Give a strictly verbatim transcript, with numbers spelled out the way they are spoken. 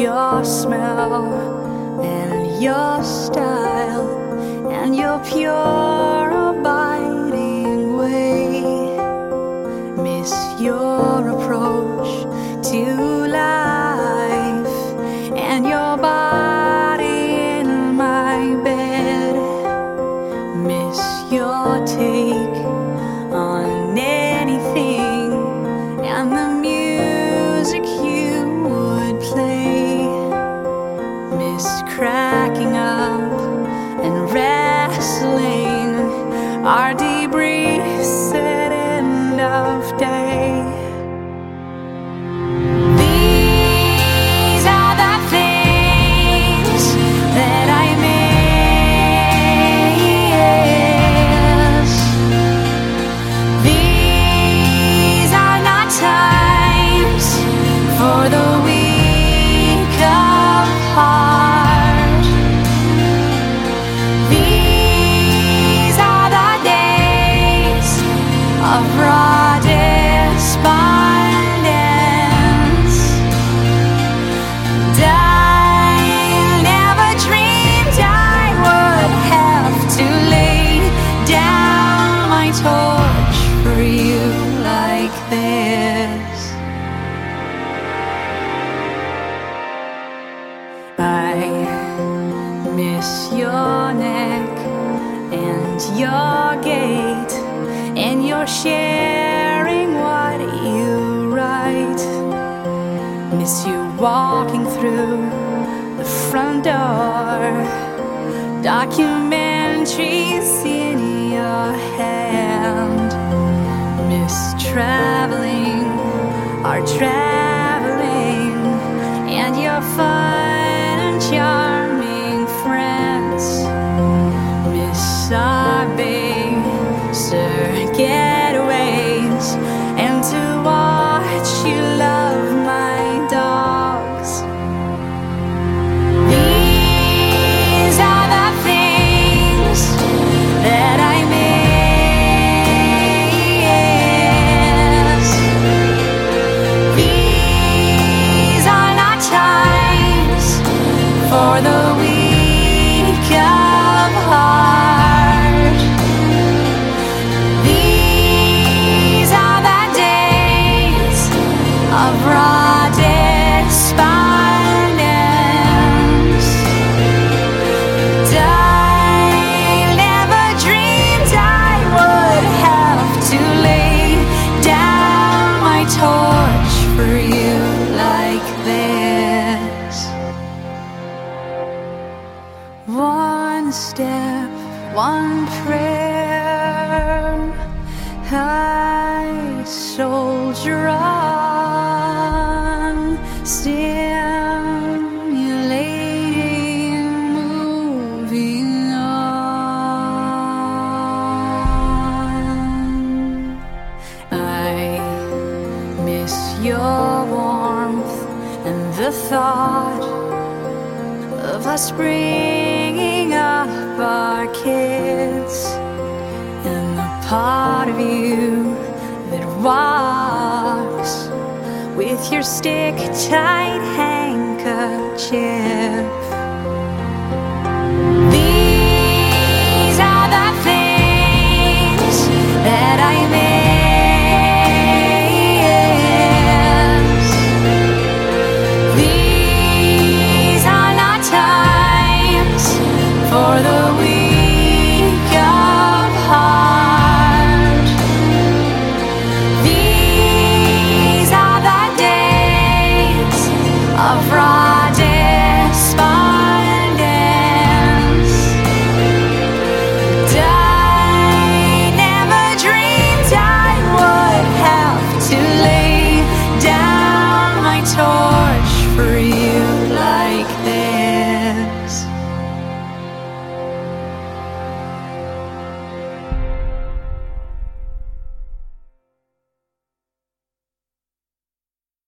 your smell and your style and your pure abiding way. Miss your approach to life and your body in my bed. Miss your take on anything and the music you would play. Miss cracking up and wrestling our debriefs at end of day. These are the things that I miss. These are not times for the weak of heart. These are the days of raw despondence. And I never dreamed I would have to lay down my torch for you like this. I miss your neck and your gait and your sharing what you write. Miss you walking through the front door, documentaries in your hand. Miss traveling, our traveling, and your fun and charming friends. Miss our big sir getaways and to watch you love my dogs. These are the things that I miss. These are not times for the weak of heart. These are the days of raw despondence. And I never dreamed I would have to lay down my torch for you like this. One step, one prayer, I soldier on, stimulating, moving on. I miss your warmth and the thought of us bringing up our kids, and the part of you that walks with your stick-tight handkerchief.